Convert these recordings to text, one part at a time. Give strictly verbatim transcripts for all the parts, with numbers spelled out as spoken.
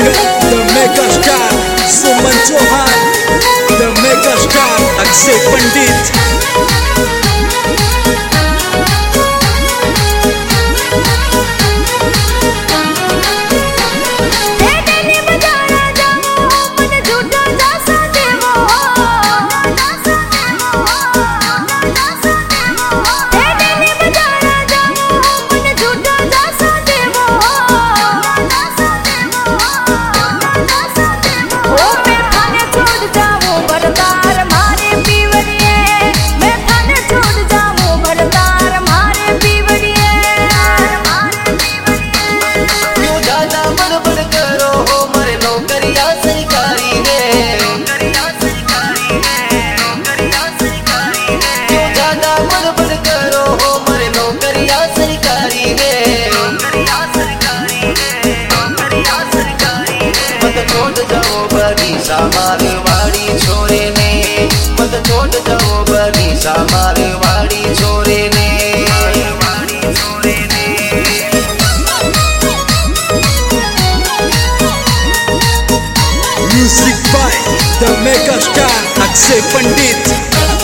singer, the mega star, Suman Chauhan, the mega star, Akshay Pandit. Marwari छोरे ने मत छोड़ जाओ बड़ी सा मारवाड़ी छोरे ने Music by the mega star Akshay Pandit.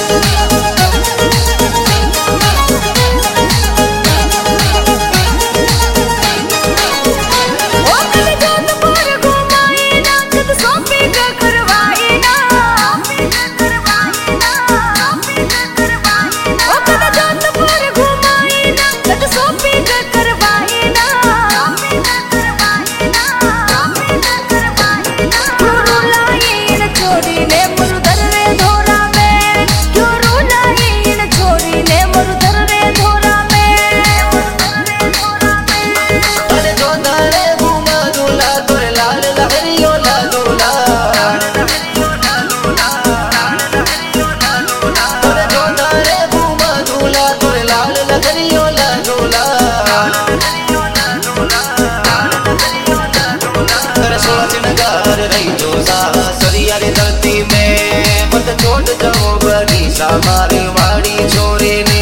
धरती में मत छोड़ जाओ बड़ी सा मारवाड़ी छोरे ने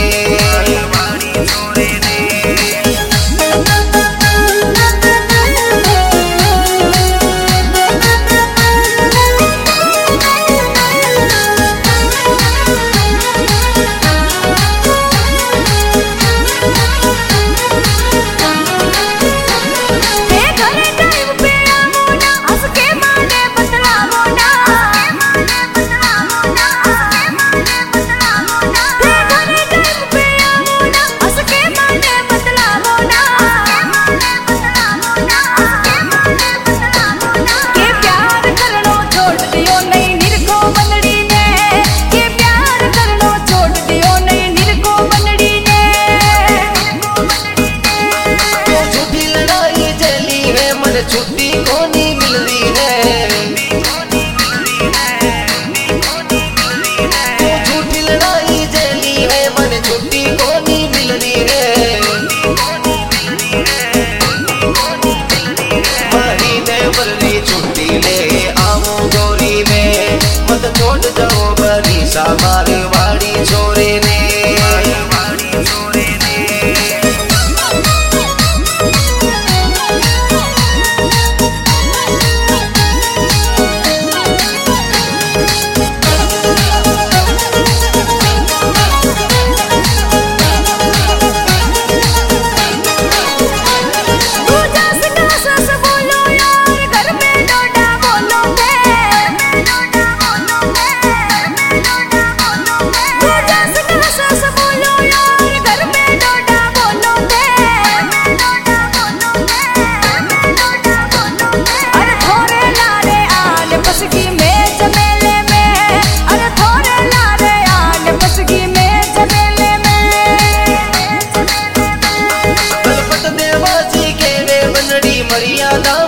छुट्टी को नहीं मिल रही है, तो झूठी लड़ाई जली है मन छुट्टी को नहीं मिल रही है। महीने भर री छुट्टी ले आओ गोरी में मत छोड़ जाओ बड़ी सा मारवाड़ी छोरे ने मर्यादा